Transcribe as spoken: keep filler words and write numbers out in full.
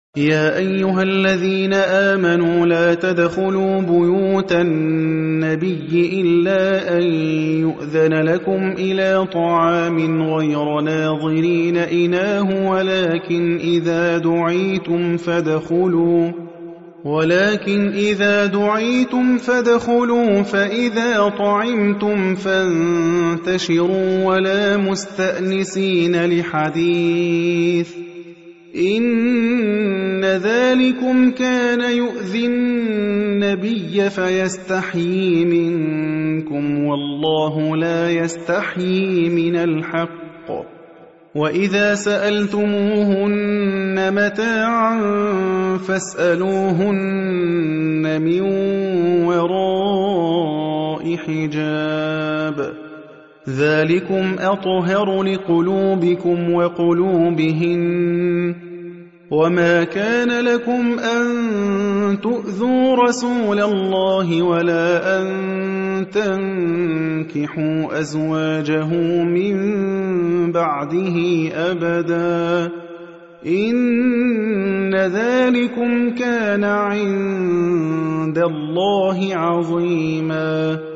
يا أيها الذين آمنوا لا تدخلوا بيوت النبي إلا أن يؤذن لكم إلى طعام غير ناظرين إناه ولكن إذا دعيتم فادخلوا ولكن إذا دعيتم فادخلوا فإذا طعمتم فانتشروا ولا مستأنسين لحديث إن ذلكم كان يؤذي النبي فيستحيي منكم والله لا يستحيي من الحق وإذا سألتموهن متاعا فاسألوهن من وراء حجاب ذلكم أطهر لقلوبكم وقلوبهن وما كان لكم أن تؤذوا رسول الله ولا أن تنكحوا أزواجه من بعده أبدا إن ذلكم كان عند الله عظيما